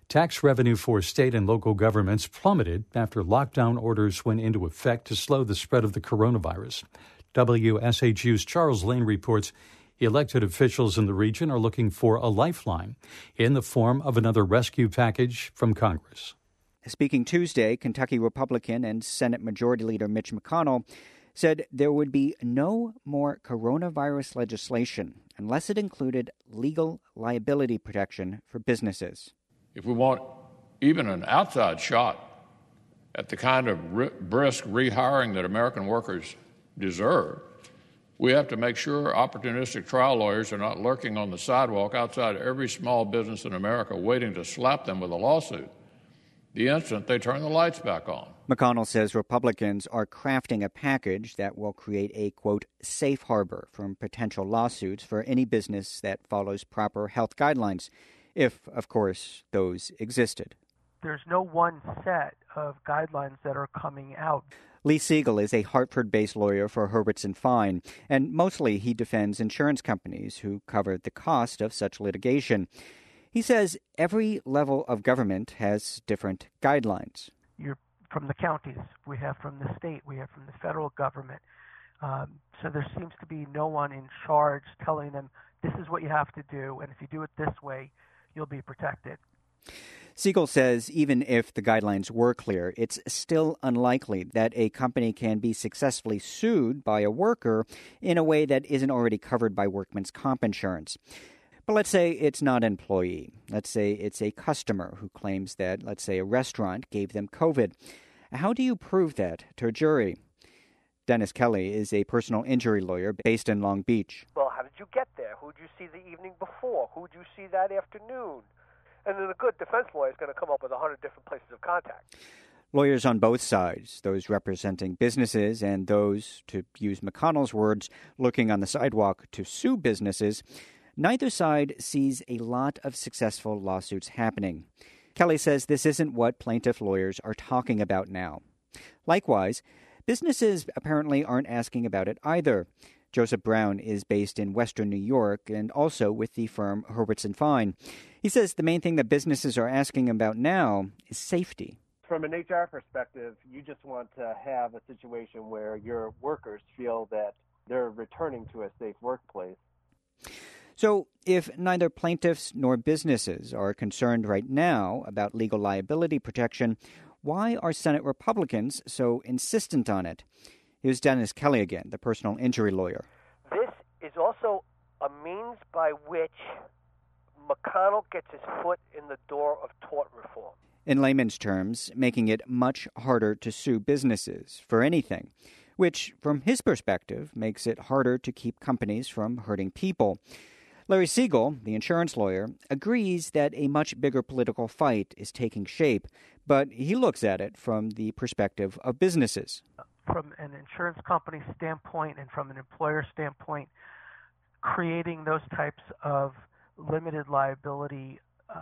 Tax revenue for state and local governments plummeted after lockdown orders went into effect to slow the spread of the coronavirus. WSHU's Charles Lane reports elected officials in the region are looking for a lifeline in the form of another rescue package from Congress. Speaking Tuesday, Kentucky Republican and Senate Majority Leader Mitch McConnell said there would be no more coronavirus legislation unless it included legal liability protection for businesses. If we want even an outside shot at the kind of brisk rehiring that American workers deserve, we have to make sure opportunistic trial lawyers are not lurking on the sidewalk outside every small business in America waiting to slap them with a lawsuit the instant they turn the lights back on. McConnell says Republicans are crafting a package that will create a, quote, safe harbor from potential lawsuits for any business that follows proper health guidelines, if, of course, those existed. There's no one set of guidelines that are coming out. Lee Siegel is a Hartford-based lawyer for Hurwitz and Fine, and mostly he defends insurance companies who cover the cost of such litigation. He says every level of government has different guidelines. You're from the counties, we have from the state, we have from the federal government. So there seems to be no one in charge telling them this is what you have to do, and if you do it this way, you'll be protected. Siegel says even if the guidelines were clear, it's still unlikely that a company can be successfully sued by a worker in a way that isn't already covered by workman's comp insurance. But let's say it's not an employee. Let's say it's a customer who claims that, let's say, a restaurant gave them COVID. How do you prove that to a jury? Dennis Kelly is a personal injury lawyer based in Long Beach. Well, how did you get there? Who did you see the evening before? Who did you see that afternoon? And then a good defense lawyer is going to come up with 100 different places of contact. Lawyers on both sides, those representing businesses and those, to use McConnell's words, looking on the sidewalk to sue businesses, neither side sees a lot of successful lawsuits happening. Kelly says this isn't what plaintiff lawyers are talking about now. Likewise, businesses apparently aren't asking about it either. Joseph Brown is based in Western New York and also with the firm Hurwitz and Fine. He says the main thing that businesses are asking about now is safety. From an HR perspective, you just want to have a situation where your workers feel that they're returning to a safe workplace. So if neither plaintiffs nor businesses are concerned right now about legal liability protection, why are Senate Republicans so insistent on it? Here's Dennis Kelly again, the personal injury lawyer. This is also a means by which McConnell gets his foot in the door of tort reform. In layman's terms, making it much harder to sue businesses for anything, which, from his perspective, makes it harder to keep companies from hurting people. Larry Siegel, the insurance lawyer, agrees that a much bigger political fight is taking shape, but he looks at it from the perspective of businesses. From an insurance company standpoint and from an employer standpoint, creating those types of limited liability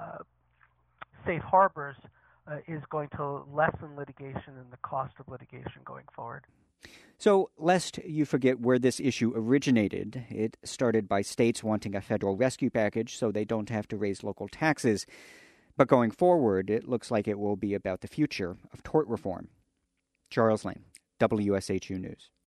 safe harbors is going to lessen litigation and the cost of litigation going forward. So, lest you forget where this issue originated, it started by states wanting a federal rescue package so they don't have to raise local taxes. But going forward, it looks like it will be about the future of tort reform. Charles Lane, WSHU News.